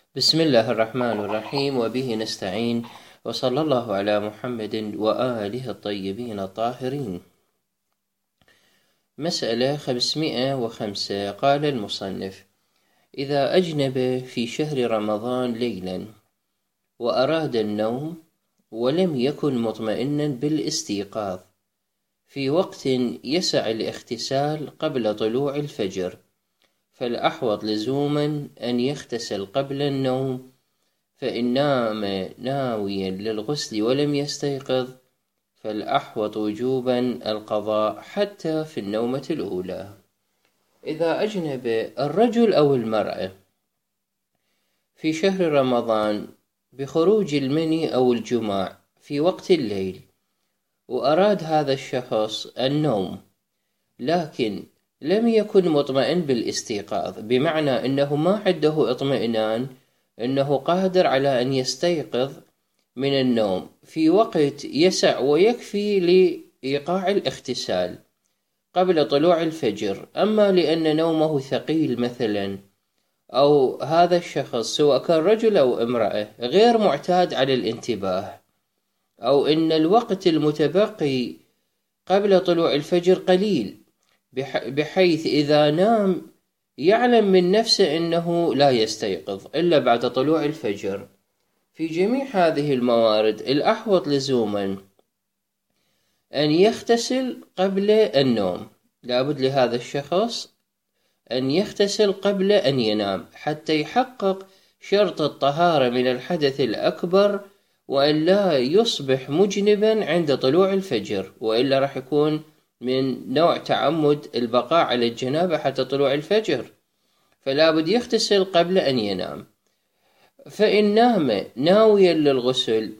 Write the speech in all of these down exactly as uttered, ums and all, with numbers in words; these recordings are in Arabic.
بسم الله الرحمن الرحيم، وبه نستعين، وصلى الله على محمد وآله الطيبين الطاهرين. مسألة خمسمائة وخمسة. قال المصنف: إذا أجنب في شهر رمضان ليلا وأراد النوم ولم يكن مطمئنا بالاستيقاظ في وقت يسع الاغتسال قبل طلوع الفجر، فالأحوط لزوما أن يغتسل قبل النوم، فإن نام ناويا للغسل ولم يستيقظ فالأحوط وجوبا القضاء حتى في النومة الأولى. إذا أجنب الرجل أو المرأة في شهر رمضان بخروج المني أو الجماع في وقت الليل، وأراد هذا الشخص النوم لكن لم يكن مطمئن بالاستيقاظ، بمعنى أنه ما عنده اطمئنان أنه قادر على أن يستيقظ من النوم في وقت يسع ويكفي لإيقاع الاغتسال قبل طلوع الفجر، أما لأن نومه ثقيل مثلا، أو هذا الشخص سواء كان رجل أو امرأة غير معتاد على الانتباه، أو أن الوقت المتبقي قبل طلوع الفجر قليل بحيث إذا نام يعلم من نفسه أنه لا يستيقظ إلا بعد طلوع الفجر، في جميع هذه الموارد الأحوط لزوما أن يغتسل قبل النوم. لابد لهذا الشخص أن يغتسل قبل أن ينام حتى يحقق شرط الطهارة من الحدث الأكبر، وأن لا يصبح مجنبا عند طلوع الفجر، وإلا راح يكون من نوع تعمد البقاء على الجنابة حتى طلوع الفجر، فلا بد يغتسل قبل أن ينام. فإن نام ناويا للغسل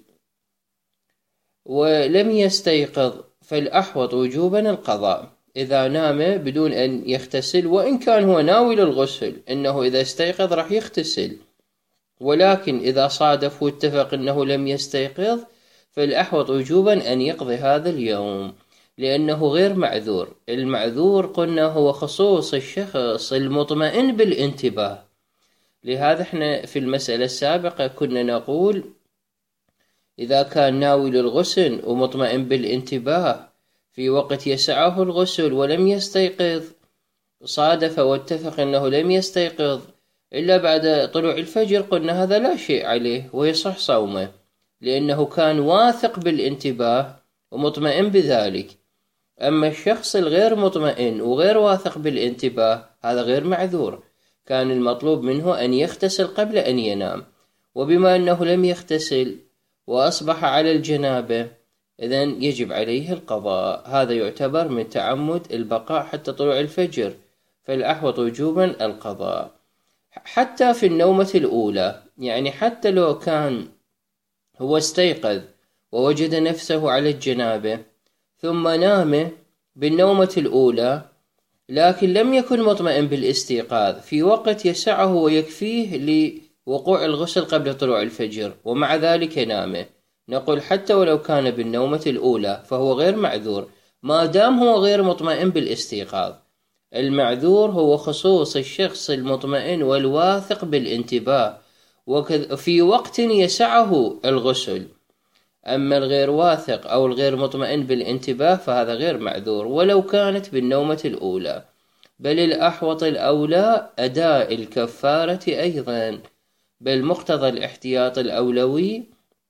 ولم يستيقظ فالأحوط وجوبا القضاء. إذا نام بدون أن يغتسل، وإن كان هو ناوي للغسل أنه إذا استيقظ راح يغتسل، ولكن إذا صادف واتفق أنه لم يستيقظ فالأحوط وجوبا أن يقضي هذا اليوم، لأنه غير معذور. المعذور قلنا هو خصوص الشخص المطمئن بالانتباه. لهذا احنا في المسألة السابقة كنا نقول إذا كان ناوي للغسل ومطمئن بالانتباه في وقت يسعه الغسل ولم يستيقظ، صادف واتفق أنه لم يستيقظ إلا بعد طلوع الفجر، قلنا هذا لا شيء عليه ويصح صومه، لأنه كان واثق بالانتباه ومطمئن بذلك. أما الشخص الغير مطمئن وغير واثق بالانتباه هذا غير معذور، كان المطلوب منه أن يغتسل قبل أن ينام، وبما أنه لم يغتسل وأصبح على الجنابة إذن يجب عليه القضاء. هذا يعتبر من تعمد البقاء حتى طلوع الفجر، فالأحوط وجوبا القضاء حتى في النومة الأولى. يعني حتى لو كان هو استيقظ ووجد نفسه على الجنابة ثم نام بالنومة الأولى لكن لم يكن مطمئن بالاستيقاظ في وقت يسعه ويكفيه لوقوع الغسل قبل طلوع الفجر، ومع ذلك نام، نقول حتى ولو كان بالنومة الأولى فهو غير معذور ما دام هو غير مطمئن بالاستيقاظ. المعذور هو خصوص الشخص المطمئن والواثق بالانتباه وفي وقت يسعه الغسل، أما الغير واثق أو الغير مطمئن بالانتباه فهذا غير معذور ولو كانت بالنومة الأولى، بل الأحوط الأولى أداء الكفارة أيضا، بل مقتضى الاحتياط الأولوي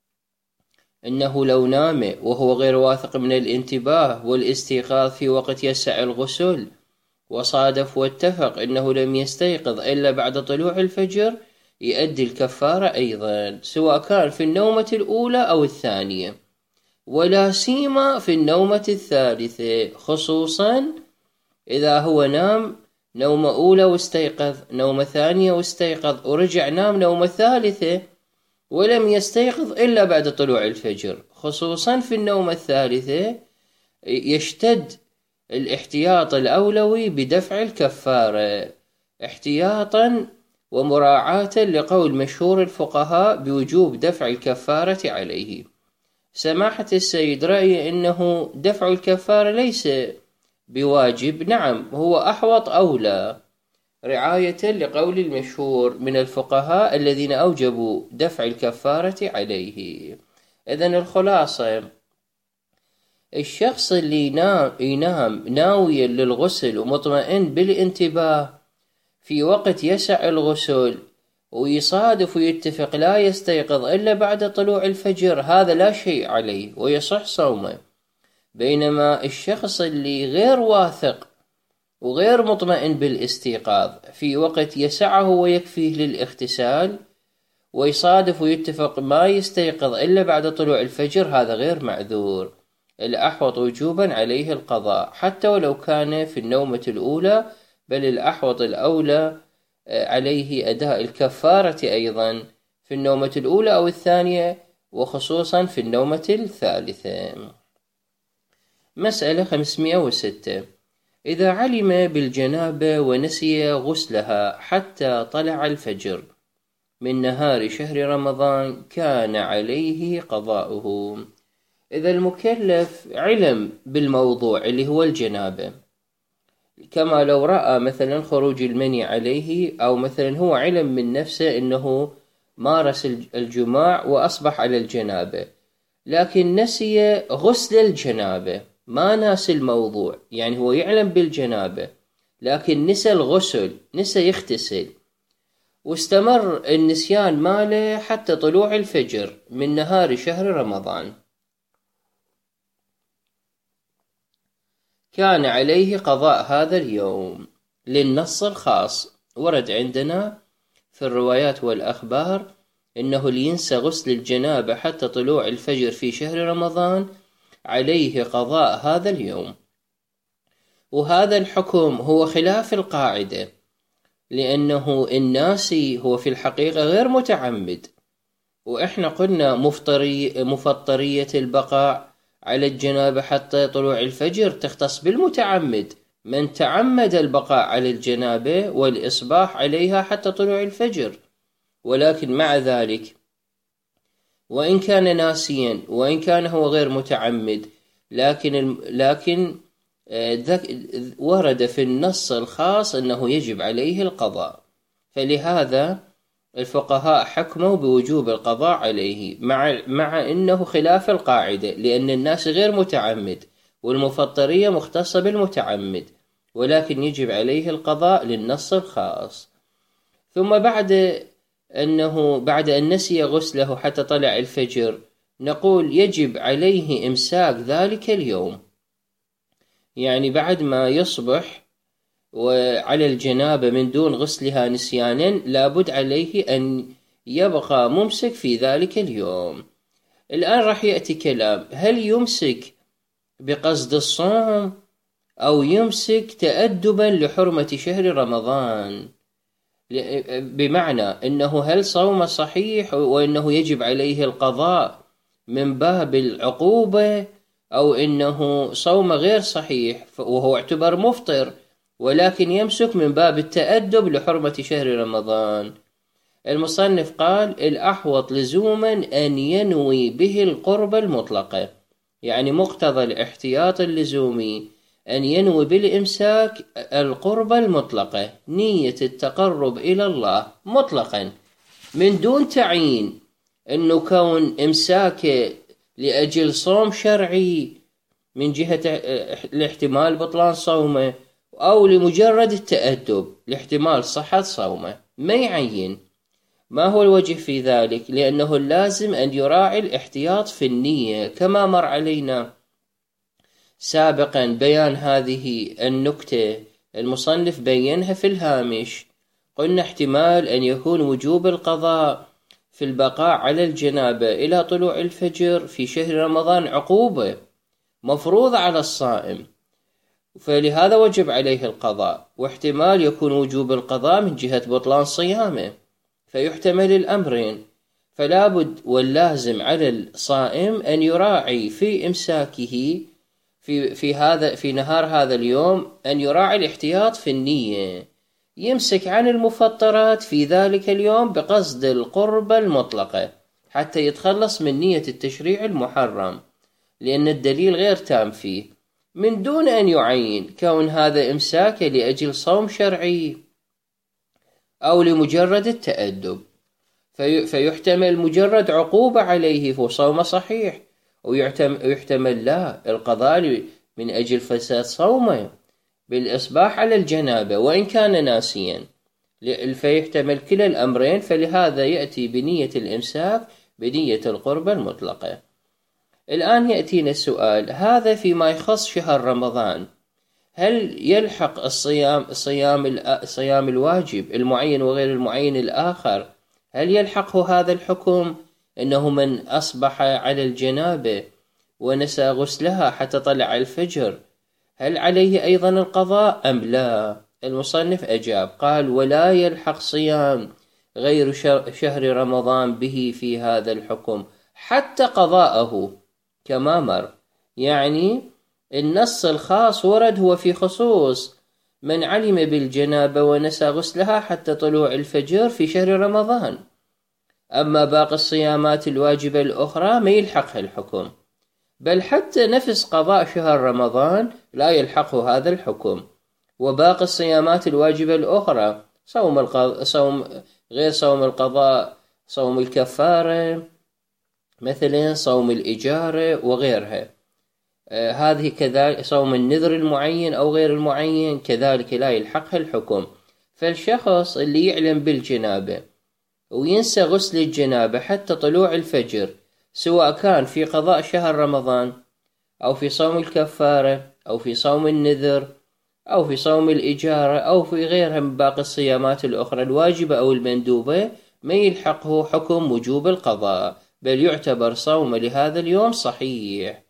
أنه لو نام وهو غير واثق من الانتباه والاستيقاظ في وقت يسع الغسل وصادف واتفق أنه لم يستيقظ إلا بعد طلوع الفجر يؤدي الكفارة أيضا، سواء كان في النومة الأولى أو الثانية، ولا سيما في النومة الثالثة، خصوصا إذا هو نام نومة أولى واستيقظ، نومة ثانية واستيقظ، ورجع نام نومة ثالثة ولم يستيقظ إلا بعد طلوع الفجر. خصوصا في النومة الثالثة يشتد الاحتياط الأولوي بدفع الكفارة احتياطا ومراعاة لقول مشهور الفقهاء بوجوب دفع الكفارة عليه. سماحة السيد رأي أنه دفع الكفارة ليس بواجب، نعم هو أحوط أولى، رعاية لقول المشهور من الفقهاء الذين أوجبوا دفع الكفارة عليه. إذن الخلاصة، الشخص اللي ينام, ينام ناويا للغسل ومطمئن بالانتباه في وقت يسع الغسل، ويصادف ويتفق لا يستيقظ إلا بعد طلوع الفجر، هذا لا شيء عليه ويصح صومه. بينما الشخص اللي غير واثق وغير مطمئن بالاستيقاظ في وقت يسعه ويكفيه للاغتسال، ويصادف ويتفق ما يستيقظ إلا بعد طلوع الفجر، هذا غير معذور. الأحوط وجوبا عليه القضاء حتى ولو كان في النومة الأولى، بل الأحوط الأولى عليه أداء الكفارة أيضا في النومة الأولى أو الثانية، وخصوصا في النومة الثالثة. مسألة خمسمائة وستة: إذا علم بالجنابة ونسي غسلها حتى طلع الفجر من نهار شهر رمضان كان عليه قضاؤه. إذا المكلف علم بالموضوع اللي هو الجنابة، كما لو رأى مثلا خروج المني عليه، أو مثلا هو علم من نفسه أنه مارس الجماع وأصبح على الجنابة، لكن نسي غسل الجنابة، ما ناس الموضوع، يعني هو يعلم بالجنابة لكن نسى الغسل، نسى يغتسل، واستمر النسيان ماله حتى طلوع الفجر من نهار شهر رمضان، كان عليه قضاء هذا اليوم للنص الخاص. ورد عندنا في الروايات والأخبار إنه اللي ينسى غسل الجنابة حتى طلوع الفجر في شهر رمضان عليه قضاء هذا اليوم. وهذا الحكم هو خلاف القاعدة، لأنه الناسي هو في الحقيقة غير متعمد، وإحنا قلنا مفطري مفطرية البقاء على الجنابة حتى طلوع الفجر تختص بالمتعمد، من تعمد البقاء على الجنابة والإصباح عليها حتى طلوع الفجر. ولكن مع ذلك وإن كان ناسيا وإن كان هو غير متعمد، لكن لكن ورد في النص الخاص أنه يجب عليه القضاء، فلهذا الفقهاء حكموا بوجوب القضاء عليه، مع مع أنه خلاف القاعدة، لأن الناس غير متعمد والمفطرية مختصة بالمتعمد، ولكن يجب عليه القضاء للنص الخاص. ثم بعد أنه بعد أن نسي غسله حتى طلع الفجر، نقول يجب عليه إمساك ذلك اليوم، يعني بعد ما يصبح وعلى الجنابة من دون غسلها نسيانا، لابد عليه أن يبقى ممسك في ذلك اليوم. الآن راح يأتي كلام: هل يمسك بقصد الصوم أو يمسك تأدبا لحرمة شهر رمضان؟ بمعنى أنه هل صوم صحيح وأنه يجب عليه القضاء من باب العقوبة، أو أنه صوم غير صحيح وهو اعتبر مفطر ولكن يمسك من باب التأدب لحرمة شهر رمضان؟ المصنف قال: الأحوط لزوما أن ينوي به القرب المطلقة، يعني مقتضى الاحتياط اللزومي أن ينوي بالإمساك القرب المطلقة، نية التقرب إلى الله مطلقا من دون تعيين أنه كون إمساك لأجل صوم شرعي من جهة الاحتمال بطلان صومه، أو لمجرد التأدب لاحتمال صحة صومه، ما يعين. ما هو الوجه في ذلك؟ لأنه اللازم أن يراعي الاحتياط في النية، كما مر علينا سابقا بيان هذه النكتة، المصنف بينها في الهامش. قلنا احتمال أن يكون وجوب القضاء في البقاء على الجنابة إلى طلوع الفجر في شهر رمضان عقوبة مفروضة على الصائم، فلهذا وجب عليه القضاء، واحتمال يكون وجوب القضاء من جهة بطلان صيامه، فيحتمل الأمرين. فلا بد واللازم على الصائم أن يراعي في إمساكه في في هذا في نهار هذا اليوم أن يراعي الاحتياط في النية، يمسك عن المفطرات في ذلك اليوم بقصد القربة المطلقة حتى يتخلص من نية التشريع المحرم، لأن الدليل غير تام فيه، من دون أن يعين كون هذا إمساك لأجل صوم شرعي أو لمجرد التأدب، في فيحتمل مجرد عقوبة عليه فصوم صحيح، ويحتمل لا القضاء من أجل فساد صومه بالإصباح على الجنابة وإن كان ناسيا، فيحتمل كلا الأمرين، فلهذا يأتي بنية الإمساك بنية القربة المطلقة. الآن يأتينا السؤال، هذا فيما يخص شهر رمضان، هل يلحق الصيام صيام صيام الواجب المعين وغير المعين الآخر، هل يلحقه هذا الحكم إنه من أصبح على الجنابة ونسى غسلها حتى طلع الفجر، هل عليه أيضا القضاء أم لا؟ المصنف أجاب قال: ولا يلحق صيام غير شهر رمضان به في هذا الحكم حتى قضاءه كما مر. يعني النص الخاص ورد هو في خصوص من علم بالجنابة ونسى غسلها حتى طلوع الفجر في شهر رمضان، أما باقي الصيامات الواجبة الأخرى ما يلحقها الحكم، بل حتى نفس قضاء شهر رمضان لا يلحقه هذا الحكم، وباقي الصيامات الواجبة الأخرى صوم القضاء، صوم غير صوم القضاء، صوم الكفارة مثلا، صوم الإجارة وغيرها، آه هذه كذلك، صوم النذر المعين أو غير المعين كذلك لا يلحقها الحكم. فالشخص اللي يعلم بالجنابة وينسى غسل الجنابة حتى طلوع الفجر، سواء كان في قضاء شهر رمضان أو في صوم الكفارة أو في صوم النذر أو في صوم الإجارة أو في غيرها من باقي الصيامات الأخرى الواجبة أو المندوبة، ما يلحقه حكم وجوب القضاء، بل يعتبر صوم لهذا اليوم صحيح.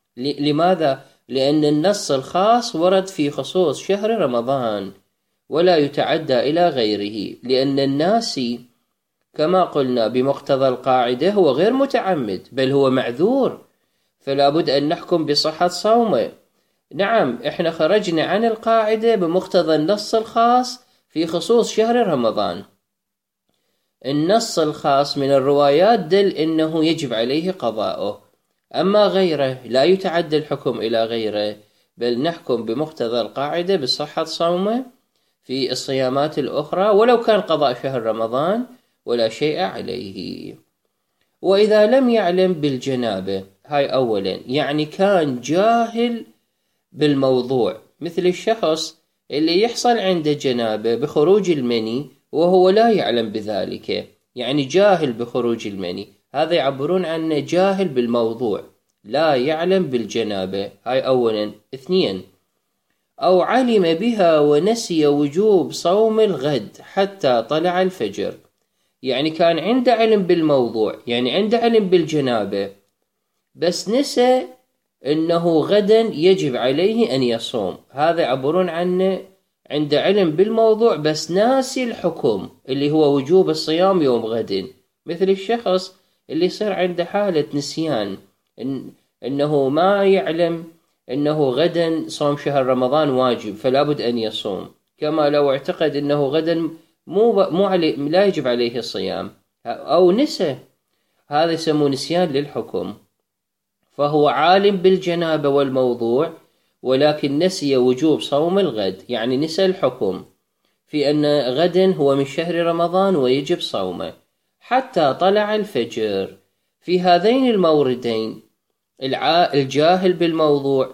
لماذا؟ لأن النص الخاص ورد في خصوص شهر رمضان ولا يتعدى إلى غيره، لأن الناسي كما قلنا بمقتضى القاعدة هو غير متعمد بل هو معذور، فلا بد أن نحكم بصحة صومه. نعم، إحنا خرجنا عن القاعدة بمقتضى النص الخاص في خصوص شهر رمضان. النص الخاص من الروايات دل إنه يجب عليه قضاؤه، أما غيره لا يتعدى الحكم إلى غيره، بل نحكم بمقتضى القاعدة بصحة صومه في الصيامات الأخرى ولو كان قضاء شهر رمضان ولا شيء عليه. وإذا لم يعلم بالجنابة، هاي أولا، يعني كان جاهل بالموضوع، مثل الشخص اللي يحصل عنده جنابة بخروج المني وهو لا يعلم بذلك، يعني جاهل بخروج المني، هذا يعبرون عنه جاهل بالموضوع لا يعلم بالجنابة، هاي أولا. اثنين، أو علم بها ونسي وجوب صوم الغد حتى طلع الفجر، يعني كان عنده علم بالموضوع، يعني عنده علم بالجنابة بس نسى أنه غدا يجب عليه أن يصوم، هذا يعبرون عنه عنده علم بالموضوع بس ناسي الحكم اللي هو وجوب الصيام يوم غد، مثل الشخص اللي يصير عنده حالة نسيان إن أنه ما يعلم أنه غدا صوم شهر رمضان واجب فلا بد أن يصوم، كما لو اعتقد أنه غدا مو مو عليه لا يجب عليه الصيام أو نسى، هذا يسمونه نسيان للحكم، فهو عالم بالجنابة والموضوع ولكن نسي وجوب صوم الغد، يعني نسى الحكم في أن غدا هو من شهر رمضان ويجب صومه حتى طلع الفجر. في هذين الموردين الجاهل بالموضوع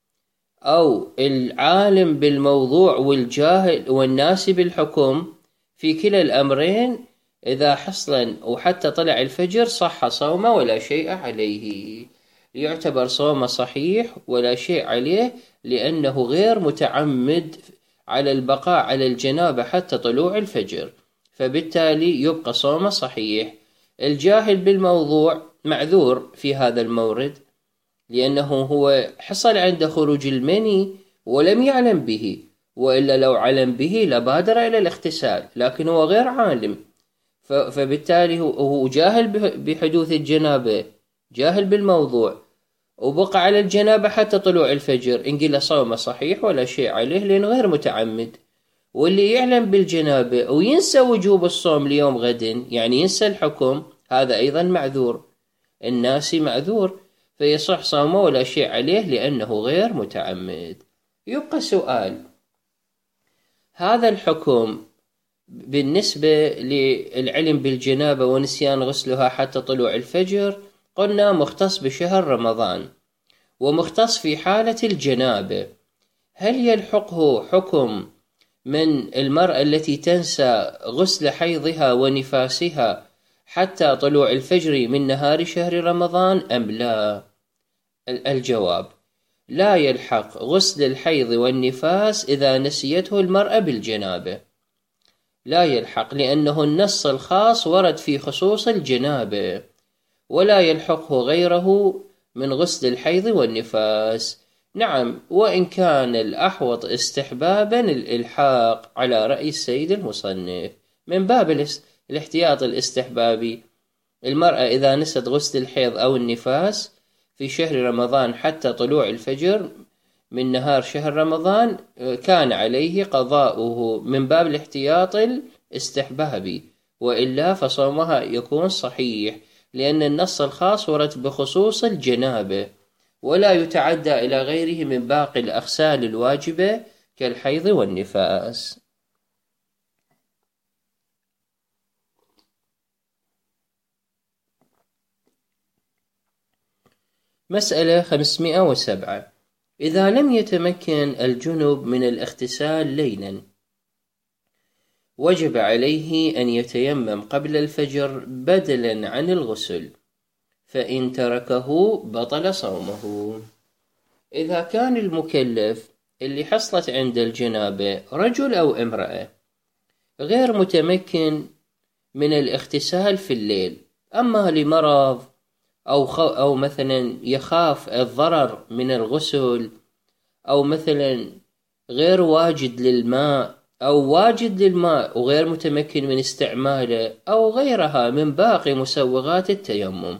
أو العالم بالموضوع والجاهل والناسي بالحكم، في كلا الأمرين إذا حصلا وحتى طلع الفجر صح صومه ولا شيء عليه، يعتبر صومه صحيح ولا شيء عليه، لأنه غير متعمد على البقاء على الجنابة حتى طلوع الفجر، فبالتالي يبقى صومه صحيح. الجاهل بالموضوع معذور في هذا المورد، لأنه هو حصل عنده خروج المني ولم يعلم به، وإلا لو علم به لبادر إلى الاغتسال، لكن هو غير عالم، فبالتالي هو جاهل بحدوث الجنابة، جاهل بالموضوع، وبقى على الجنابة حتى طلوع الفجر، إن قيل صومه صحيح ولا شيء عليه لأنه غير متعمد. واللي يعلم بالجنابة وينسى وجوب الصوم ليوم غد، يعني ينسى الحكم، هذا أيضا معذور، الناسي معذور، فيصح صومه ولا شيء عليه لأنه غير متعمد. يبقى سؤال، هذا الحكم بالنسبة للعلم بالجنابة ونسيان غسلها حتى طلوع الفجر قلنا مختص بشهر رمضان ومختص في حالة الجنابة. هل يلحقه حكم من المرأة التي تنسى غسل حيضها ونفاسها حتى طلوع الفجر من نهار شهر رمضان أم لا؟ الجواب: لا يلحق غسل الحيض والنفاس إذا نسيته المرأة بالجنابة، لا يلحق، لأنه النص الخاص ورد في خصوص الجنابة، ولا يلحقه غيره من غسل الحيض والنفاس. نعم، وإن كان الأحوط استحبابا الإلحاق على رأي السيد المصنف من باب الاحتياط الاستحبابي. المرأة إذا نست غسل الحيض أو النفاس في شهر رمضان حتى طلوع الفجر من نهار شهر رمضان كان عليه قضاؤه من باب الاحتياط الاستحبابي، وإلا فصومها يكون صحيح، لأن النص الخاص ورد بخصوص الجنابة ولا يتعدى إلى غيره من باقي الأغسال الواجبة كالحيض والنفاس. مسألة خمسمائة وسبعة: إذا لم يتمكن الجنب من الاغتسال ليلا وجب عليه أن يتيمم قبل الفجر بدلا عن الغسل، فإن تركه بطل صومه. إذا كان المكلف اللي حصلت عند الجنابة رجل أو امرأة غير متمكن من الاغتسال في الليل، أما لمرض أو, خ... أو مثلا يخاف الضرر من الغسل، أو مثلا غير واجد للماء أو واجد للماء وغير متمكن من استعماله، أو غيرها من باقي مسوغات التيمم،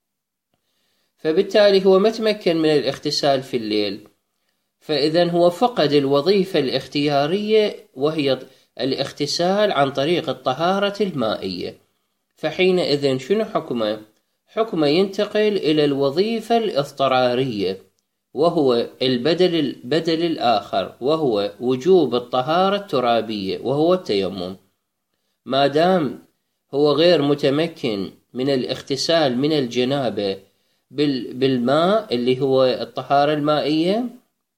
فبالتالي هو متمكن من الاغتسال في الليل، فإذا هو فقد الوظيفة الاختيارية وهي الاغتسال عن طريق الطهارة المائية، فحينئذ شنو حكمه؟ حكمه ينتقل إلى الوظيفة الاضطرارية، وهو البدل البدل الآخر، وهو وجوب الطهارة الترابية وهو التيمم. ما دام هو غير متمكن من الاغتسال من الجنابة بالماء اللي هو الطهارة المائية،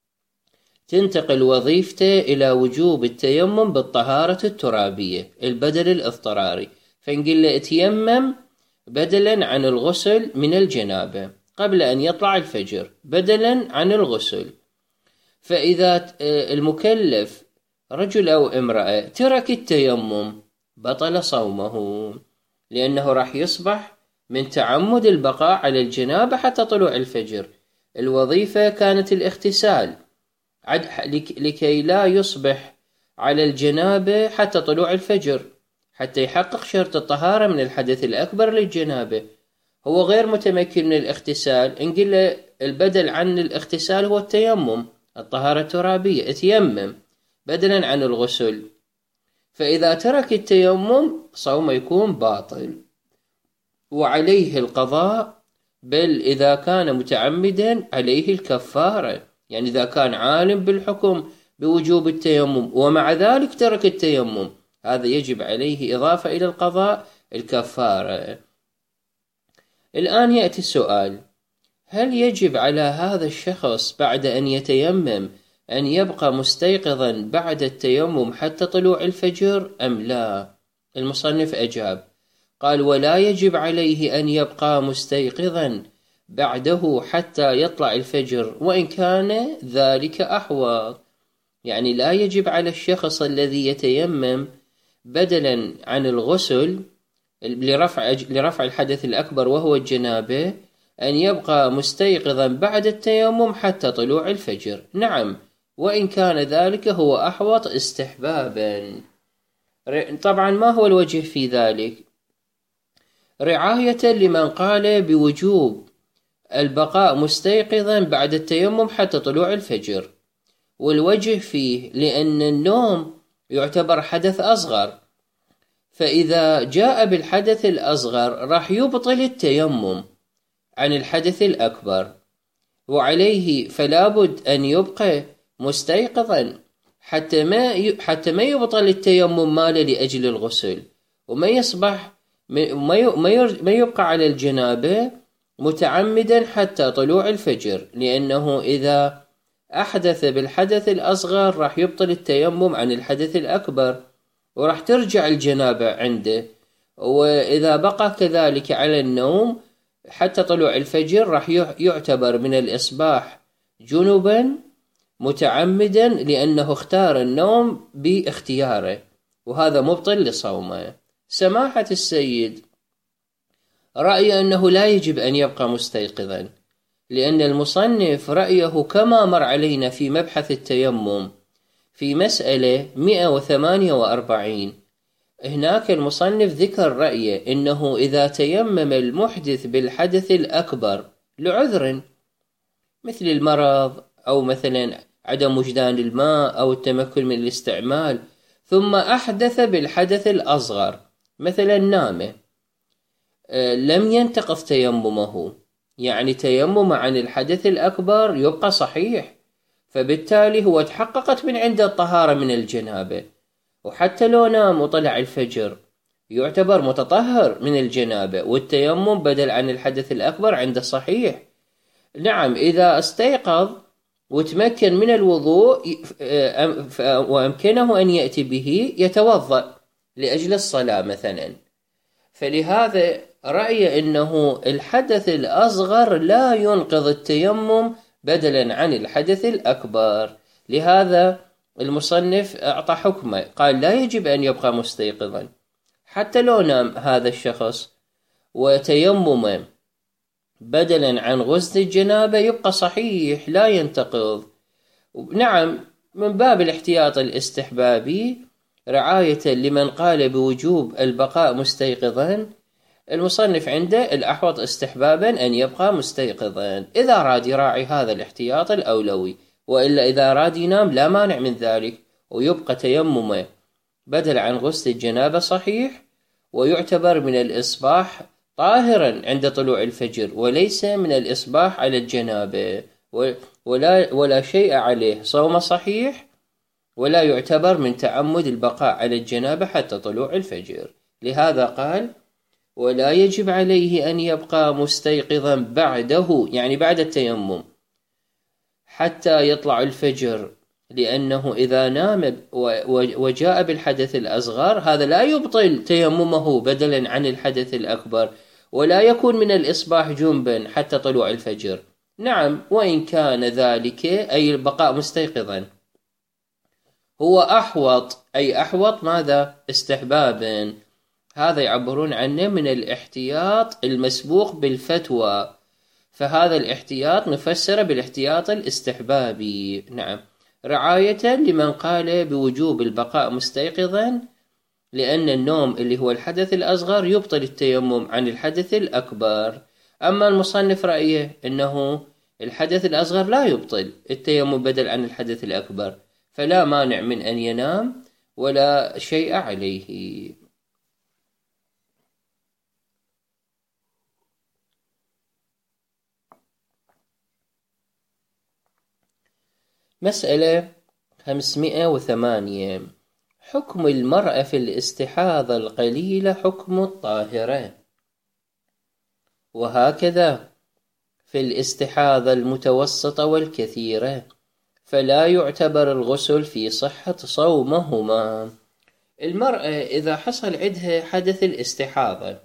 تنتقل وظيفته إلى وجوب التيمم بالطهارة الترابية البدل الاضطراري، فنقول له اتيمم بدلا عن الغسل من الجنابة قبل أن يطلع الفجر بدلا عن الغسل. فإذا المكلف رجل أو امرأة ترك التيمم بطل صومه، لأنه راح يصبح من تعمد البقاء على الجنابة حتى طلوع الفجر. الوظيفة كانت الاغتسال لكي لا يصبح على الجنابة حتى طلوع الفجر، حتى يحقق شرط الطهارة من الحدث الأكبر للجنابة. هو غير متمكن من الاغتسال، نقول له البدل عن الاغتسال هو التيمم الطهارة الترابية، اتيمم بدلا عن الغسل. فإذا ترك التيمم صومه يكون باطل وعليه القضاء، بل إذا كان متعمدا عليه الكفارة. يعني إذا كان عالم بالحكم بوجوب التيمم ومع ذلك ترك التيمم، هذا يجب عليه إضافة إلى القضاء الكفارة. الآن يأتي السؤال: هل يجب على هذا الشخص بعد أن يتيمم أن يبقى مستيقظا بعد التيمم حتى طلوع الفجر أم لا؟ المصنف أجاب قال: ولا يجب عليه أن يبقى مستيقظا بعده حتى يطلع الفجر وإن كان ذلك أحوط. يعني لا يجب على الشخص الذي يتيمم بدلا عن الغسل لرفع لرفع الحدث الأكبر وهو الجنابة أن يبقى مستيقظا بعد التيمم حتى طلوع الفجر، نعم، وإن كان ذلك هو أحوط استحبابا. طبعا ما هو الوجه في ذلك؟ رعاية لمن قال بوجوب البقاء مستيقظا بعد التيمم حتى طلوع الفجر، والوجه فيه لأن النوم يعتبر حدث أصغر، فإذا جاء بالحدث الأصغر راح يبطل التيمم عن الحدث الأكبر، وعليه فلا بد أن يبقى مستيقظا حتى ما حتى ما يبطل التيمم ماله لأجل الغسل، وما يصبح ما ما يبقى على الجنابة متعمدا حتى طلوع الفجر، لأنه إذا أحدث بالحدث الأصغر راح يبطل التيمم عن الحدث الأكبر، وراح ترجع الجنابة عنده. وإذا بقى كذلك على النوم حتى طلوع الفجر راح يعتبر من الإصباح جنبا متعمدا، لأنه اختار النوم باختياره، وهذا مبطل لصومه. سماحة السيد رأي أنه لا يجب أن يبقى مستيقظا، لأن المصنف رأيه كما مر علينا في مبحث التيمم في مسألة مئة وثمانية وأربعين. هناك المصنف ذكر رأيه أنه إذا تيمم المحدث بالحدث الأكبر لعذر مثل المرض أو مثلا عدم وجدان الماء أو التمكن من الاستعمال، ثم أحدث بالحدث الأصغر مثلا نام، لم ينتقض تيممه، يعني تيمم عن الحدث الأكبر يبقى صحيح، فبالتالي هو تحققت من عنده الطهارة من الجنابة، وحتى لو نام وطلع الفجر يعتبر متطهر من الجنابة، والتيمم بدل عن الحدث الأكبر عنده صحيح. نعم، إذا استيقظ وتمكن من الوضوء وأمكنه أن يأتي به يتوضأ لأجل الصلاة مثلا. فلهذا رأي أنه الحدث الأصغر لا ينقض التيمم بدلا عن الحدث الأكبر. لهذا المصنف أعطى حكمه، قال لا يجب أن يبقى مستيقظا حتى لو نام هذا الشخص، وتيمم بدلا عن غسل الجنابة يبقى صحيح لا ينتقض. نعم، من باب الاحتياط الاستحبابي رعاية لمن قال بوجوب البقاء مستيقظا، المصنف عنده الأحوط استحبابا أن يبقى مستيقظا إذا راد يراعي هذا الاحتياط الأولوي، وإلا إذا راد ينام لا مانع من ذلك، ويبقى تيممه بدل عن غسل الجنابة صحيح، ويعتبر من الإصباح طاهرا عند طلوع الفجر، وليس من الإصباح على الجنابة، ولا, ولا شيء عليه، صوم صحيح، ولا يعتبر من تعمد البقاء على الجنابة حتى طلوع الفجر. لهذا قال ولا يجب عليه أن يبقى مستيقظا بعده، يعني بعد التيمم، حتى يطلع الفجر، لأنه إذا نام وجاء بالحدث الأصغر هذا لا يبطل تيممه بدلا عن الحدث الأكبر، ولا يكون من الإصباح جنبا حتى طلوع الفجر. نعم، وإن كان ذلك أي البقاء مستيقظا هو أحوط، أي أحوط ماذا؟ استحبابا. هذا يعبرون عنه من الاحتياط المسبوق بالفتوى، فهذا الاحتياط نفسر بالاحتياط الاستحبابي. نعم، رعاية لمن قال بوجوب البقاء مستيقظا، لأن النوم اللي هو الحدث الأصغر يبطل التيمم عن الحدث الأكبر. أما المصنف رأيه أنه الحدث الأصغر لا يبطل التيمم بدل عن الحدث الأكبر، فلا مانع من أن ينام ولا شيء عليه. مسألة خمسمائة وثمانية. حكم المرأة في الاستحاضة القليلة حكم الطاهرة، وهكذا في الاستحاضة المتوسطة والكثيرة، فلا يعتبر الغسل في صحة صومهما. المرأة إذا حصل عندها حدث الاستحاضة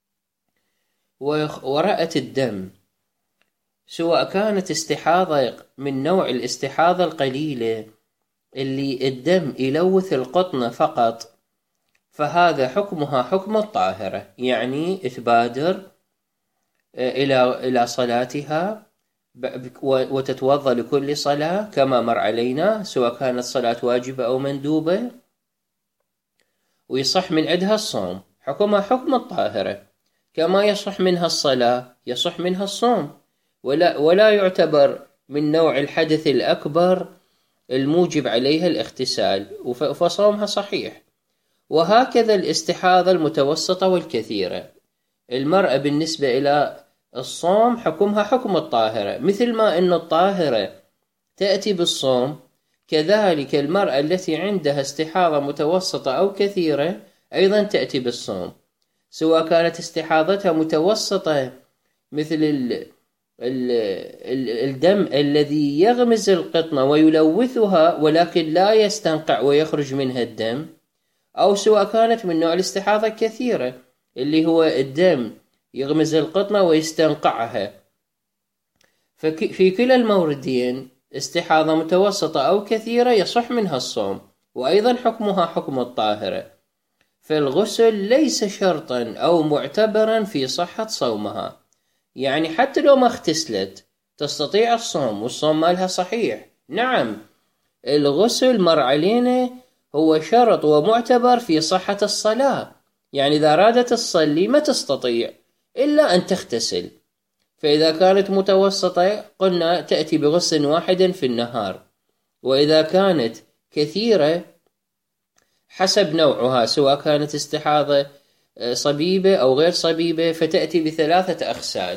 ورأت الدم، سواء كانت استحاضة من نوع الاستحاضة القليلة اللي الدم يلوث القطنة فقط، فهذا حكمها حكم الطاهرة، يعني تبادر إلى إلى صلاتها وتتوضأ لكل صلاة كما مر علينا، سواء كانت صلاة واجبة أو مندوبة، ويصح من عندها الصوم، حكمها حكم الطاهرة، كما يصح منها الصلاة يصح منها الصوم، ولا ولا يعتبر من نوع الحدث الأكبر الموجب عليها الاغتسال، فصومها صحيح. وهكذا الاستحاضة المتوسطة والكثيرة، المرأة بالنسبة إلى الصوم حكمها حكم الطاهرة، مثل ما أن الطاهرة تأتي بالصوم كذلك المرأة التي عندها استحاضة متوسطة أو كثيرة أيضا تأتي بالصوم، سواء كانت استحاضتها متوسطة مثل ال ال ال الدم الذي يغمز القطنة ويلوثها ولكن لا يستنقع ويخرج منها الدم، أو سواء كانت من نوع الاستحاضة الكثيرة اللي هو الدم يغمز القطنة ويستنقعها. ففي كلا الموردين استحاضة متوسطة أو كثيرة يصح منها الصوم، وأيضا حكمها حكم الطاهرة، فالغسل ليس شرطا أو معتبرا في صحة صومها. يعني حتى لو ما اغتسلت تستطيع الصوم والصوم مالها صحيح. نعم، الغسل مر علينا هو شرط ومعتبر في صحة الصلاة، يعني إذا أرادت تصلي ما تستطيع إلا أن تغتسل، فإذا كانت متوسطة قلنا تأتي بغسل واحد في النهار، وإذا كانت كثيرة حسب نوعها سواء كانت استحاضة صبيبة أو غير صبيبة فتأتي بثلاثة أغسال،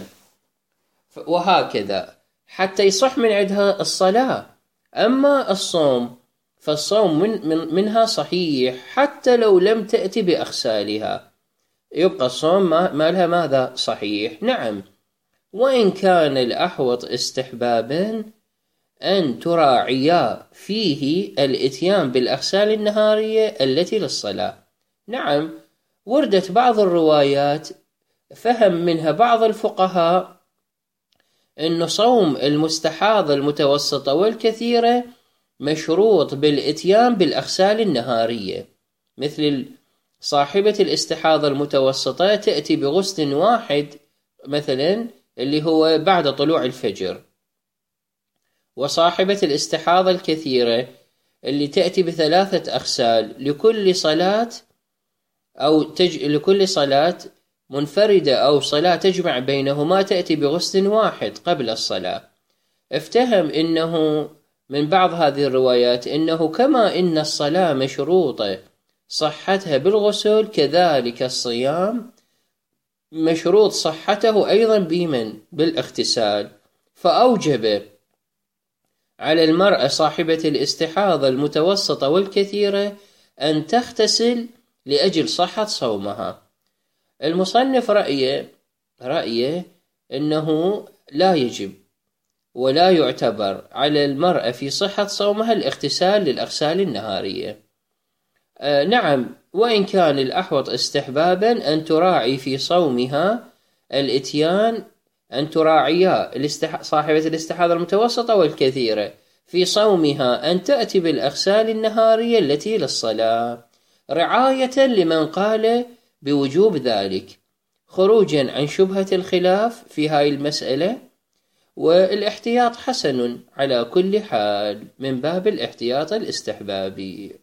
وهكذا حتى يصح من عندها الصلاة. أما الصوم فالصوم من من منها صحيح حتى لو لم تأتي بأغسالها، يبقى الصوم ما لها ماذا صحيح. نعم، وإن كان الأحوط استحبابا أن تراعيا فيه الإتيان بالأغسال النهارية التي للصلاة. نعم، وردت بعض الروايات فهم منها بعض الفقهاء أن صوم المستحاضة المتوسطة والكثيرة مشروط بالإتيان بالأغسال النهارية، مثل صاحبة الاستحاضة المتوسطة تأتي بغسل واحد مثلا اللي هو بعد طلوع الفجر، وصاحبة الاستحاضة الكثيرة اللي تأتي بثلاثة أغسال لكل صلاة، أو تج... لكل صلاة منفردة أو صلاة تجمع بينهما تأتي بغسل واحد قبل الصلاة. افتهم إنه من بعض هذه الروايات إنه كما إن الصلاة مشروطة صحتها بالغسل كذلك الصيام مشروط صحته أيضا بمن بالاغتسال، فأوجب على المرأة صاحبة الاستحاضة المتوسطة والكثيرة أن تغتسل لأجل صحة صومها. المصنف رأيه رأيه أنه لا يجب ولا يعتبر على المرأة في صحة صومها الاغتسال للأغسال النهارية. آه نعم، وإن كان الأحوط استحبابا أن تراعي في صومها الإتيان، أن تراعيها الاستح... صاحبة الاستحاضة المتوسطة والكثيرة في صومها أن تأتي بالأغسال النهارية التي للصلاة، رعاية لمن قال بوجوب ذلك، خروجا عن شبهة الخلاف في هاي المسألة. والاحتياط حسن على كل حال من باب الاحتياط الاستحبابي.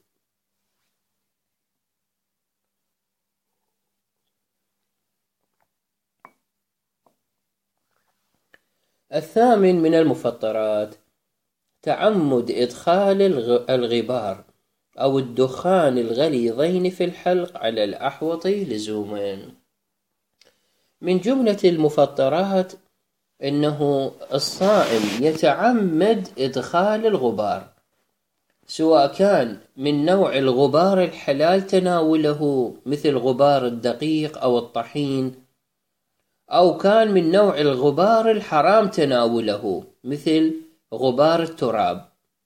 الثامن من المفطرات تعمد إدخال الغبار أو الدخان الغليظين في الحلق على الأحوط لزوما. من جملة المفطرات إنه الصائم يتعمد إدخال الغبار، سواء كان من نوع الغبار الحلال تناوله مثل غبار الدقيق أو الطحين، أو كان من نوع الغبار الحرام تناوله مثل غبار التراب.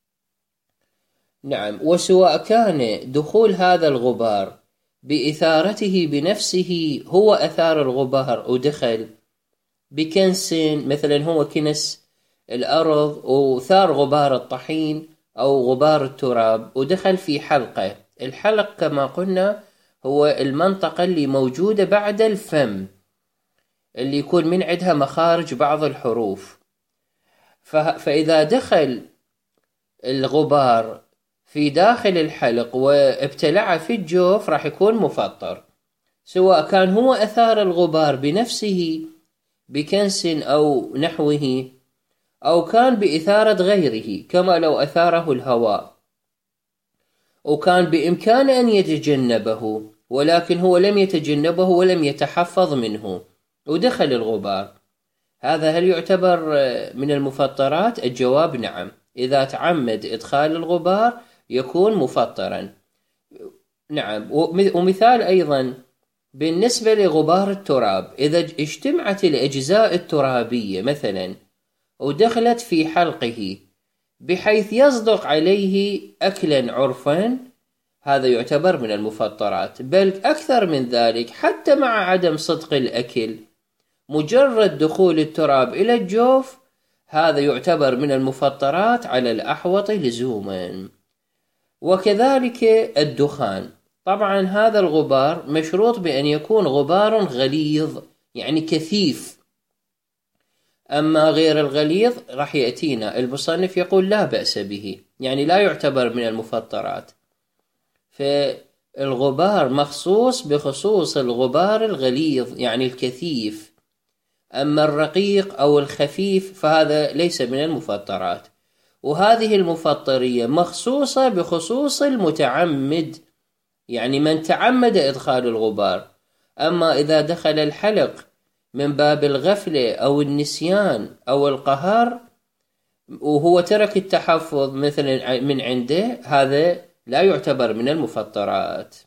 نعم، وسواء كان دخول هذا الغبار بإثارته بنفسه هو أثار الغبار ودخل بكنس مثلا هو كنس الأرض وثار غبار الطحين أو غبار التراب ودخل في حلقة. الحلق كما قلنا هو المنطقة اللي موجودة بعد الفم اللي يكون من عندها مخارج بعض الحروف، فإذا دخل الغبار في داخل الحلق وابتلع في الجوف راح يكون مفطر، سواء كان هو أثار الغبار بنفسه بكنس أو نحوه، أو كان بإثارة غيره كما لو أثاره الهواء وكان بإمكانه أن يتجنبه ولكن هو لم يتجنبه ولم يتحفظ منه ودخل الغبار، هذا هل يعتبر من المفطرات؟ الجواب نعم، إذا تعمد إدخال الغبار يكون مفطرا. نعم. ومثال أيضا بالنسبة لغبار التراب، إذا اجتمعت الأجزاء الترابية مثلا ودخلت في حلقه بحيث يصدق عليه أكلا عرفا، هذا يعتبر من المفطرات. بل أكثر من ذلك، حتى مع عدم صدق الأكل، مجرد دخول التراب إلى الجوف هذا يعتبر من المفطرات على الأحوط لزوما. وكذلك الدخان، طبعا هذا الغبار مشروط بأن يكون غبار غليظ يعني كثيف. أما غير الغليظ راح يأتينا المصنف يقول لا بأس به، يعني لا يعتبر من المفطرات. فالغبار مخصوص بخصوص الغبار الغليظ يعني الكثيف. أما الرقيق أو الخفيف فهذا ليس من المفطرات. وهذه المفطرية مخصوصة بخصوص المتعمد، يعني من تعمد إدخال الغبار. أما إذا دخل الحلق من باب الغفلة أو النسيان أو القهر وهو ترك التحفظ مثلا من عنده، هذا لا يعتبر من المفطرات.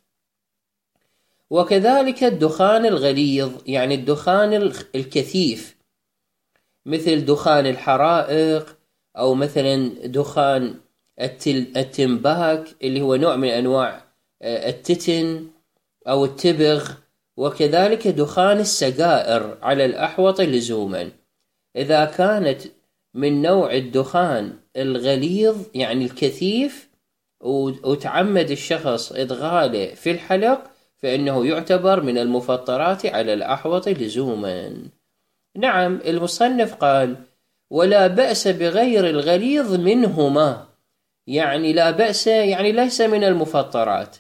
وكذلك الدخان الغليظ يعني الدخان الكثيف، مثل دخان الحرائق أو مثلا دخان التنباك اللي هو نوع من أنواع التتن أو التبغ. وكذلك دخان السجائر على الأحوط لزوما، إذا كانت من نوع الدخان الغليظ يعني الكثيف وتعمد الشخص إدخاله في الحلق فإنه يعتبر من المفطرات على الأحوط لزوما. نعم. المصنف قال ولا بأس بغير الغليظ منهما، يعني لا بأس يعني ليس من المفطرات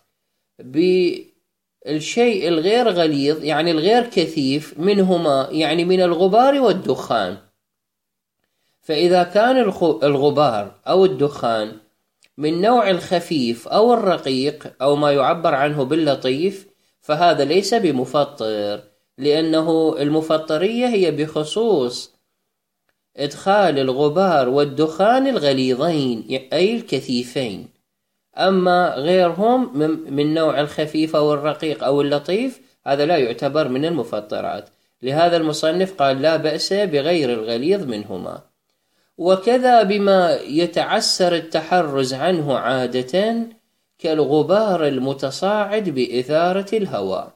بالشيء الغير غليظ يعني الغير كثيف منهما، يعني من الغبار والدخان. فإذا كان الغبار أو الدخان من نوع الخفيف أو الرقيق أو ما يعبر عنه باللطيف فهذا ليس بمفطر، لأنه المفطرية هي بخصوص إدخال الغبار والدخان الغليظين أي الكثيفين. أما غيرهم من نوع الخفيف أو الرقيق أو اللطيف هذا لا يعتبر من المفطرات. لهذا المصنف قال لا بأس بغير الغليظ منهما. وكذا بما يتعسر التحرز عنه عادة كالغبار المتصاعد بإثارة الهواء.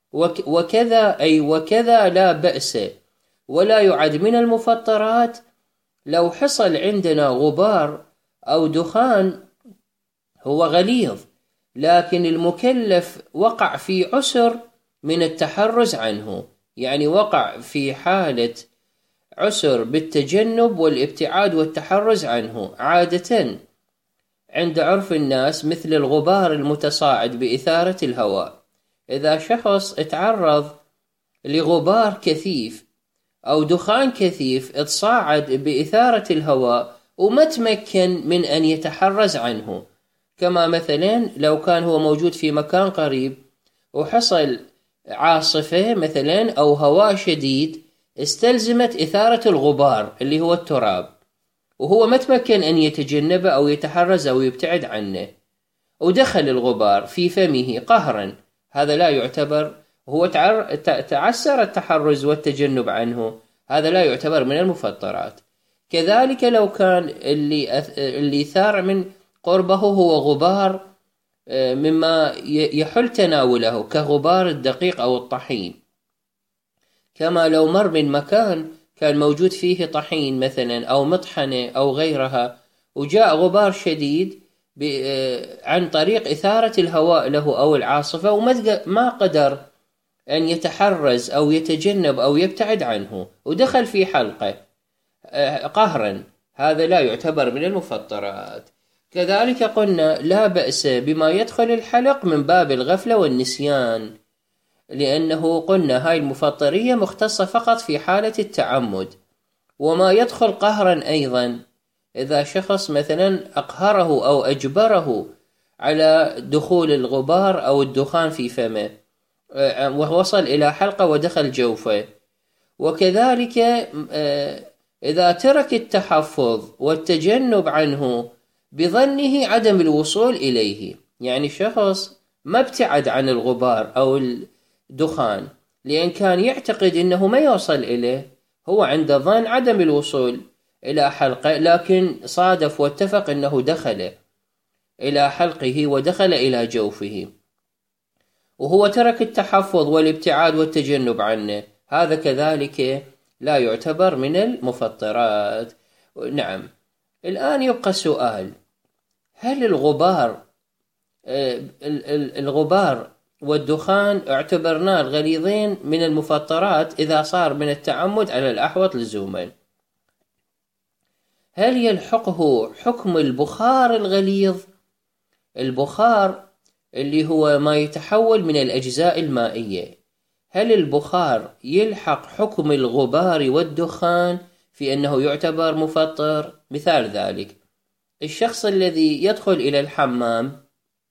وكذا أي وكذا لا بأس ولا يعد من المفطرات لو حصل عندنا غبار أو دخان هو غليظ لكن المكلف وقع في عسر من التحرز عنه، يعني وقع في حالة عسر بالتجنب والابتعاد والتحرز عنه. عادة عند عرف الناس مثل الغبار المتصاعد بإثارة الهواء، إذا شخص اتعرض لغبار كثيف أو دخان كثيف اتصاعد بإثارة الهواء وما تمكن من أن يتحرز عنه، كما مثلا لو كان هو موجود في مكان قريب وحصل عاصفة مثلا أو هواء شديد استلزمت إثارة الغبار اللي هو التراب وهو ما تمكن أن يتجنب أو يتحرز أو يبتعد عنه ودخل الغبار في فمه قهرا، هذا لا يعتبر، هو تعسر التحرز والتجنب عنه، هذا لا يعتبر من المفطرات. كذلك لو كان اللي اللي ثار من قربه هو غبار مما يحل تناوله كغبار الدقيق أو الطحين، كما لو مر من مكان كان موجود فيه طحين مثلا أو مطحنة أو غيرها وجاء غبار شديد عن طريق إثارة الهواء له أو العاصفة وما قدر أن يتحرز أو يتجنب أو يبتعد عنه ودخل في حلقة قهرا، هذا لا يعتبر من المفطرات. كذلك قلنا لا بأس بما يدخل الحلق من باب الغفلة والنسيان، لأنه قلنا هاي المفطرية مختصة فقط في حالة التعمد. وما يدخل قهرا أيضا إذا شخص مثلا أقهره أو أجبره على دخول الغبار أو الدخان في فمه ووصل إلى حلقة ودخل جوفه. وكذلك إذا ترك التحفظ والتجنب عنه بظنه عدم الوصول إليه، يعني شخص ما ابتعد عن الغبار أو الدخان لأن كان يعتقد أنه ما يوصل إليه، هو عنده ظن عدم الوصول إلى حلقه، لكن صادف واتفق أنه دخل إلى حلقه ودخل إلى جوفه، وهو ترك التحفظ والابتعاد والتجنب عنه، هذا كذلك لا يعتبر من المفطرات. نعم. الآن يبقى سؤال: هل الغبار الغبار والدخان اعتبرناه الغليظين من المفطرات إذا صار من التعمد على الأحوط لزوما؟ هل يلحقه حكم البخار الغليظ؟ البخار اللي هو ما يتحول من الأجزاء المائية، هل البخار يلحق حكم الغبار والدخان في أنه يعتبر مفطر؟ مثال ذلك: الشخص الذي يدخل إلى الحمام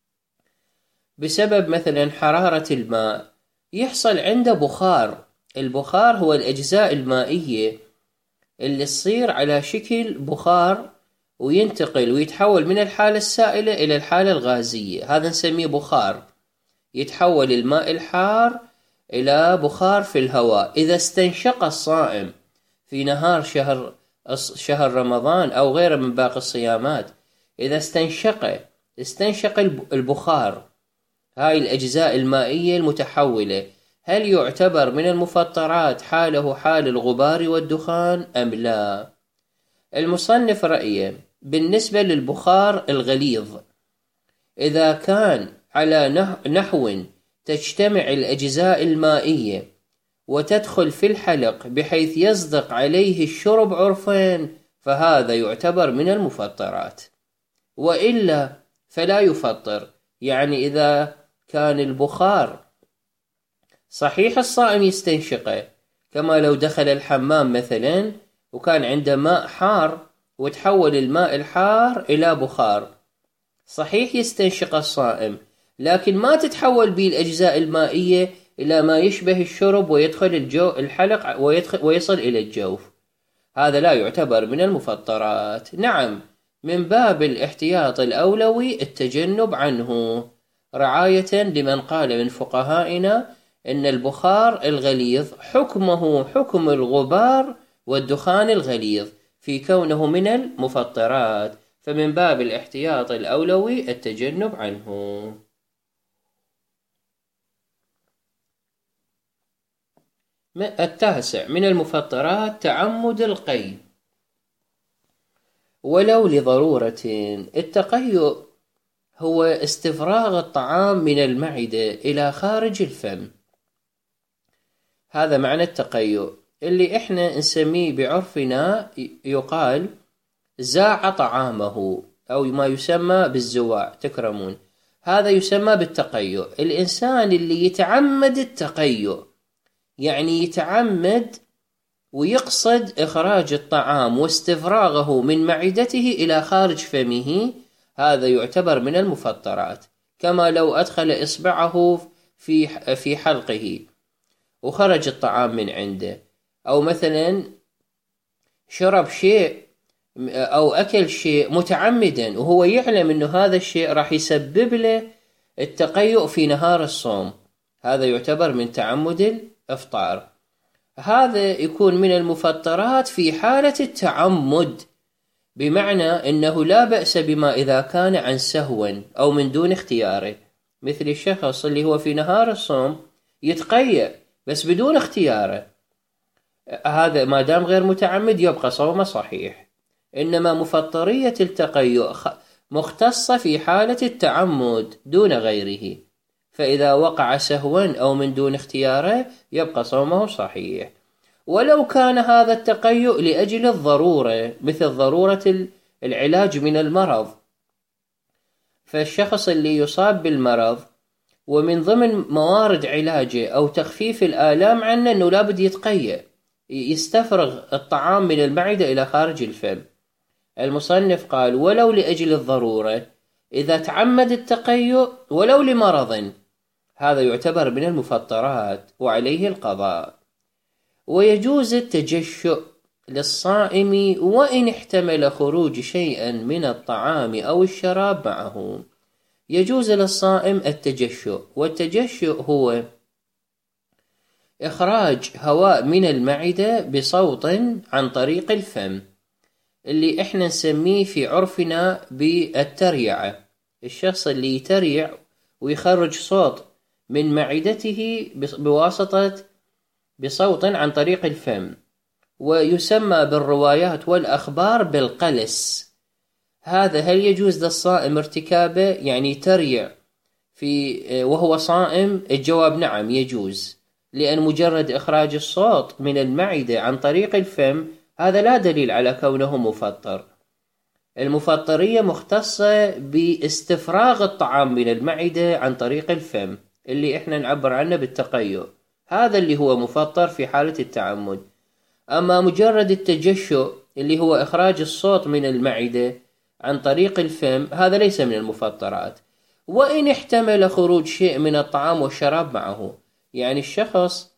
بسبب مثلا حرارة الماء يحصل عنده بخار، البخار هو الأجزاء المائية اللي تصير على شكل بخار وينتقل ويتحول من الحالة السائلة إلى الحالة الغازية، هذا نسميه بخار. يتحول الماء الحار إلى بخار في الهواء. إذا استنشق الصائم في نهار شهر شهر رمضان أو غيره من باقي الصيامات، إذا استنشق استنشق البخار، هاي الأجزاء المائية المتحولة، هل يعتبر من المفطرات حاله حال الغبار والدخان أم لا؟ المصنف رأيه بالنسبة للبخار الغليظ، إذا كان على نحو تجتمع الأجزاء المائية وتدخل في الحلق بحيث يصدق عليه الشرب عرفين، فهذا يعتبر من المفطرات، وإلا فلا يفطر. يعني إذا كان البخار صحيح الصائم يستنشقه، كما لو دخل الحمام مثلا وكان عنده ماء حار وتحول الماء الحار إلى بخار، صحيح يستنشق الصائم، لكن ما تتحول به الأجزاء المائية إلى ما يشبه الشرب ويدخل الجو الحلق ويدخل ويصل إلى الجوف، هذا لا يعتبر من المفطرات. نعم، من باب الاحتياط الأولوي التجنب عنه، رعاية لمن قال من فقهائنا إن البخار الغليظ حكمه حكم الغبار والدخان الغليظ في كونه من المفطرات، فمن باب الاحتياط الأولوي التجنب عنه. التاسع من المفطرات تعمد القي ولو لضرورة. التقيؤ هو استفراغ الطعام من المعدة إلى خارج الفم، هذا معنى التقيؤ اللي احنا نسميه بعرفنا يقال زاع طعامه أو ما يسمى بالزواع، تكرمون، هذا يسمى بالتقيؤ. الإنسان اللي يتعمد التقيؤ يعني يتعمد ويقصد إخراج الطعام واستفراغه من معدته إلى خارج فمه، هذا يعتبر من المفطرات، كما لو أدخل إصبعه في في حلقه وخرج الطعام من عنده، أو مثلا شرب شيء أو أكل شيء متعمدا وهو يعلم أنه هذا الشيء راح يسبب له التقيؤ في نهار الصوم، هذا يعتبر من تعمد الإفطار. هذا يكون من المفطرات في حالة التعمد، بمعنى أنه لا بأس بما إذا كان عن سهو أو من دون اختياره، مثل الشخص اللي هو في نهار الصوم يتقيأ بس بدون اختياره، هذا ما دام غير متعمد يبقى صومه صحيح. إنما مفطرية التقيؤ مختصة في حالة التعمد دون غيره، فإذا وقع سهوا أو من دون اختياره يبقى صومه صحيح. ولو كان هذا التقيؤ لأجل الضرورة، مثل ضرورة العلاج من المرض، فالشخص اللي يصاب بالمرض ومن ضمن موارد علاجه أو تخفيف الآلام عنه أنه لابد يتقيأ، يستفرغ الطعام من المعدة إلى خارج الفم. المصنف قال ولو لأجل الضرورة، إذا تعمد التقيؤ ولو لمرض، هذا يعتبر من المفطرات وعليه القضاء. ويجوز التجشؤ للصائم وإن احتمل خروج شيئا من الطعام أو الشراب معه. يجوز للصائم التجشؤ، والتجشؤ هو إخراج هواء من المعدة بصوت عن طريق الفم، اللي إحنا نسميه في عرفنا بالتريعة. الشخص اللي يتريع ويخرج صوت من معدته بواسطة بصوت عن طريق الفم، ويسمى بالروايات والأخبار بالقلس. هذا هل يجوز للصائم ارتكابه؟ يعني تريع في وهو صائم؟ الجواب نعم يجوز، لأن مجرد إخراج الصوت من المعدة عن طريق الفم هذا لا دليل على كونه مفطر. المفطرية مختصة باستفراغ الطعام من المعدة عن طريق الفم، اللي احنا نعبر عنه بالتقيؤ، هذا اللي هو مفطر في حالة التعمد. أما مجرد التجشؤ اللي هو إخراج الصوت من المعدة عن طريق الفم هذا ليس من المفطرات، وإن احتمل خروج شيء من الطعام والشراب معه. يعني الشخص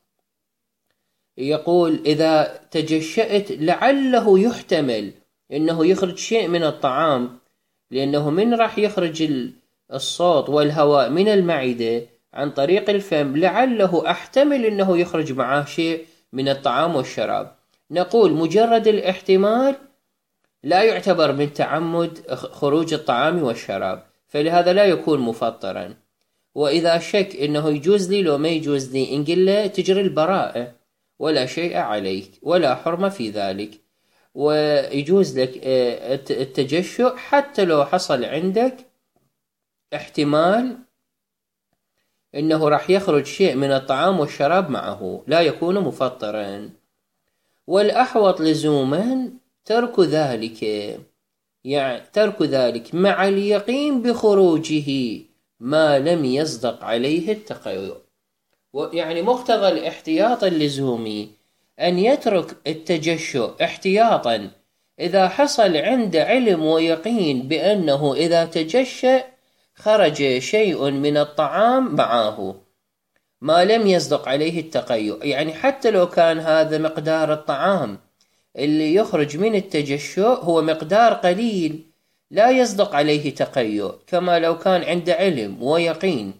يقول إذا تجشأت لعله يحتمل إنه يخرج شيء من الطعام، لأنه من راح يخرج الصوت والهواء من المعدة عن طريق الفم لعله أحتمل إنه يخرج معه شيء من الطعام والشراب. نقول مجرد الاحتمال لا يعتبر من تعمد خروج الطعام والشراب، فلهذا لا يكون مفطرا. وإذا شك إنه يجوز لي لو ما يجوز لي، إن قل تجري البراءة ولا شيء عليك ولا حرمة في ذلك، ويجوز لك التجشؤ حتى لو حصل عندك احتمال إنه راح يخرج شيء من الطعام والشراب معه، لا يكون مفطرا. والأحوط لزوما ترك ذلك، يعني ترك ذلك مع اليقين بخروجه ما لم يصدق عليه التقيؤ. يعني مقتضى الاحتياط اللزومي أن يترك التجشؤ احتياطا إذا حصل عند علم ويقين بأنه إذا تجشأ خرج شيء من الطعام معه ما لم يصدق عليه التقيؤ. يعني حتى لو كان هذا مقدار الطعام اللي يخرج من التجشؤ هو مقدار قليل لا يصدق عليه تقيؤ، كما لو كان عند علم ويقين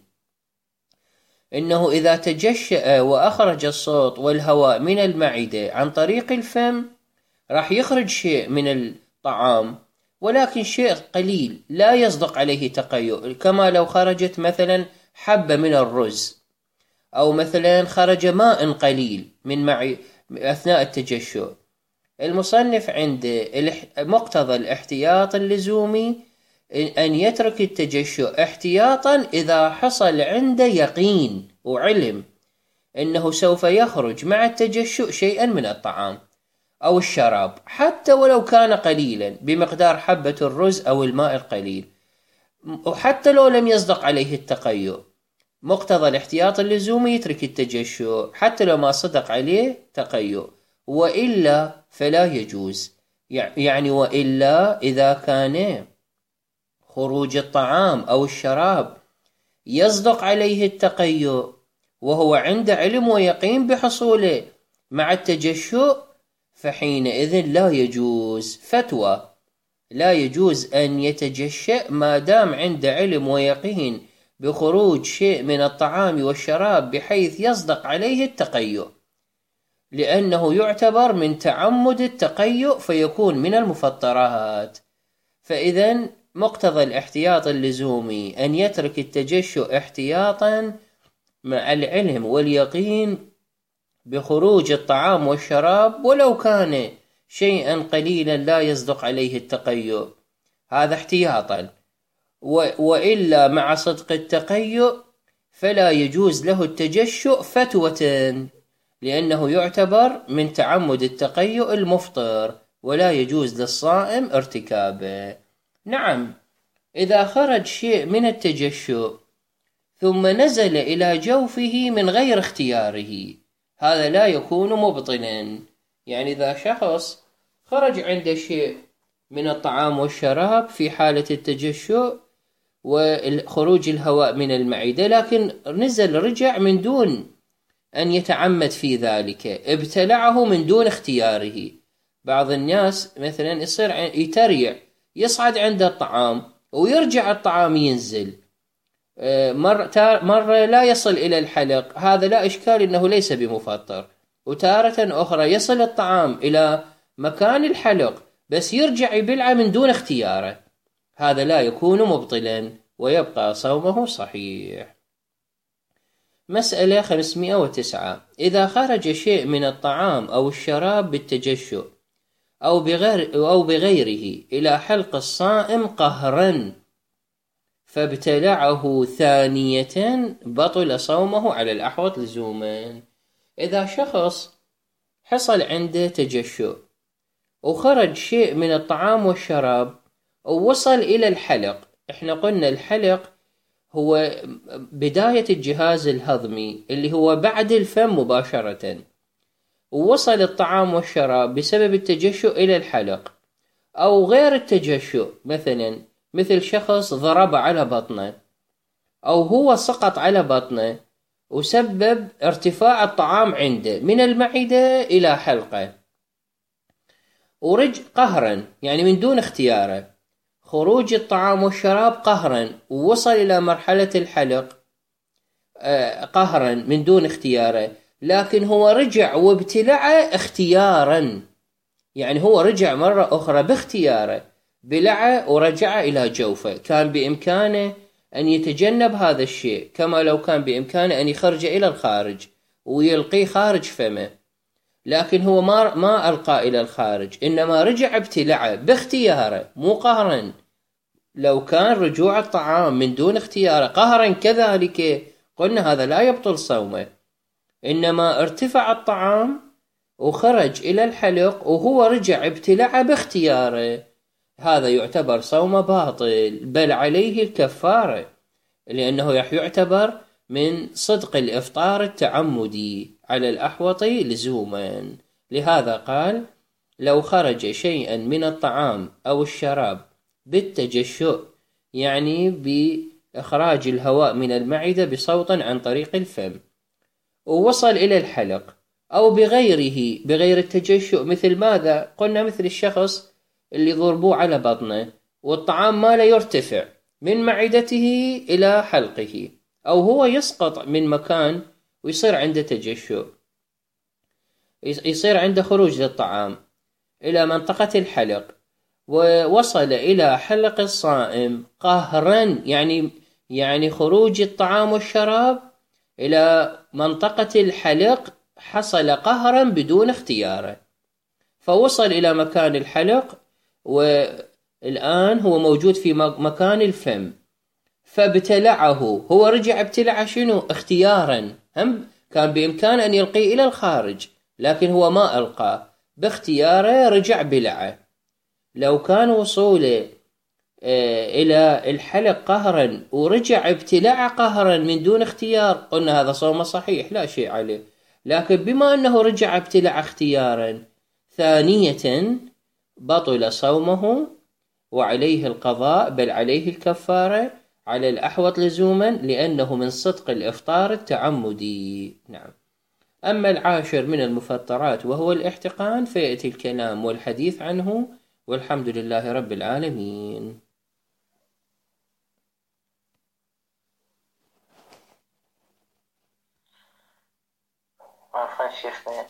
إنه إذا تجشأ وأخرج الصوت والهواء من المعدة عن طريق الفم راح يخرج شيء من الطعام، ولكن شيء قليل لا يصدق عليه تقيؤ، كما لو خرجت مثلا حبة من الرز، أو مثلا خرج ماء قليل من معي أثناء التجشؤ. المصنف عند مقتضى الاحتياط اللزومي أن يترك التجشؤ احتياطا إذا حصل عنده يقين وعلم أنه سوف يخرج مع التجشؤ شيئا من الطعام أو الشراب، حتى ولو كان قليلا بمقدار حبة الرز أو الماء القليل، وحتى لو لم يصدق عليه التقيؤ. مقتضى الاحتياط اللزومي يترك التجشؤ حتى لو ما صدق عليه تقيؤ، وإلا فلا يجوز. يعني وإلا إذا كان خروج الطعام أو الشراب يصدق عليه التقيؤ وهو عند علم ويقين بحصوله مع التجشؤ فحينئذ لا يجوز. فتوى: لا يجوز أن يتجشأ ما دام عند علم ويقين بخروج شيء من الطعام والشراب بحيث يصدق عليه التقيؤ، لأنه يعتبر من تعمد التقيؤ فيكون من المفطرات. فإذن مقتضى الاحتياط اللزومي أن يترك التجشؤ احتياطا مع العلم واليقين بخروج الطعام والشراب ولو كان شيئا قليلا لا يصدق عليه التقيؤ، هذا احتياطا. وإلا مع صدق التقيؤ فلا يجوز له التجشؤ فتوة، لأنه يعتبر من تعمد التقيؤ المفطر ولا يجوز للصائم ارتكابه. نعم، إذا خرج شيء من التجشؤ ثم نزل إلى جوفه من غير اختياره هذا لا يكون مبطلا. يعني إذا شخص خرج عنده شيء من الطعام والشراب في حالة التجشؤ وخروج الهواء من المعدة، لكن نزل رجع من دون أن يتعمد في ذلك، ابتلعه من دون اختياره، بعض الناس مثلا يصير يتريع، يصعد عند الطعام ويرجع الطعام ينزل، مرة مرة لا يصل إلى الحلق، هذا لا إشكال إنه ليس بمفطر. وتارة أخرى يصل الطعام إلى مكان الحلق بس يرجع يبلعه من دون اختياره، هذا لا يكون مبطلا ويبقى صومه صحيح. مسألة خمسمائة وتسعة: إذا خرج شيء من الطعام أو الشراب بالتجشؤ أو بغير أو بغيره إلى حلق الصائم قهرا فابتلعه ثانية بطل صومه على الأحوط لزوما. إذا شخص حصل عنده تجشؤ وخرج شيء من الطعام والشراب ووصل إلى الحلق، إحنا قلنا الحلق هو بداية الجهاز الهضمي اللي هو بعد الفم مباشرة، ووصل الطعام والشراب بسبب التجشؤ إلى الحلق أو غير التجشؤ، مثلا مثل شخص ضرب على بطنه أو هو سقط على بطنه وسبب ارتفاع الطعام عنده من المعدة إلى حلقه، ورج قهرا يعني من دون اختياره، خروج الطعام والشراب قهرا ووصل إلى مرحلة الحلق قهرا من دون اختياره، لكن هو رجع وابتلعه اختيارا، يعني هو رجع مرة أخرى باختياره، بلعه ورجع إلى جوفه، كان بإمكانه أن يتجنب هذا الشيء كما لو كان بإمكانه أن يخرج إلى الخارج ويلقيه خارج فمه، لكن هو ما ما ألقى إلى الخارج، إنما رجع ابتلعه باختياره مو قهرا. لو كان رجوع الطعام من دون اختياره قهرا كذلك قلنا هذا لا يبطل صومه، إنما ارتفع الطعام وخرج إلى الحلق وهو رجع ابتلعه باختياره، هذا يعتبر صوم باطل بل عليه الكفارة، لأنه يعتبر من صدق الإفطار التعمدي على الأحوط لزوما. لهذا قال: لو خرج شيئا من الطعام أو الشراب بالتجشؤ، يعني بإخراج الهواء من المعدة بصوت عن طريق الفم، ووصل إلى الحلق أو بغيره بغير التجشؤ، مثل ماذا؟ قلنا مثل الشخص اللي ضربوه على بطنه والطعام ما لا يرتفع من معدته إلى حلقه، أو هو يسقط من مكان ويصير عنده تجشؤ، يصير عنده خروج للطعام إلى منطقة الحلق ووصل إلى حلق الصائم قهرا، يعني يعني خروج الطعام والشراب إلى منطقة الحلق حصل قهرا بدون اختياره، فوصل إلى مكان الحلق والآن هو موجود في مكان الفم فابتلعه، هو رجع ابتلع شنو؟ اختيارا، هم كان بإمكان أن يلقيه إلى الخارج لكن هو ما ألقاه، باختياره رجع بلعه. لو كان وصوله إلى الحلق قهرا ورجع ابتلاع قهرا من دون اختيار قلنا هذا صوم صحيح لا شيء عليه، لكن بما أنه رجع ابتلاع اختيارا ثانية بطل صومه وعليه القضاء بل عليه الكفارة على الأحوط لزوما، لأنه من صدق الإفطار التعمدي. نعم. أما العاشر من المفطرات وهو الاحتقان فيأتي الكلام والحديث عنه، والحمد لله رب العالمين. عفوا شيخنا،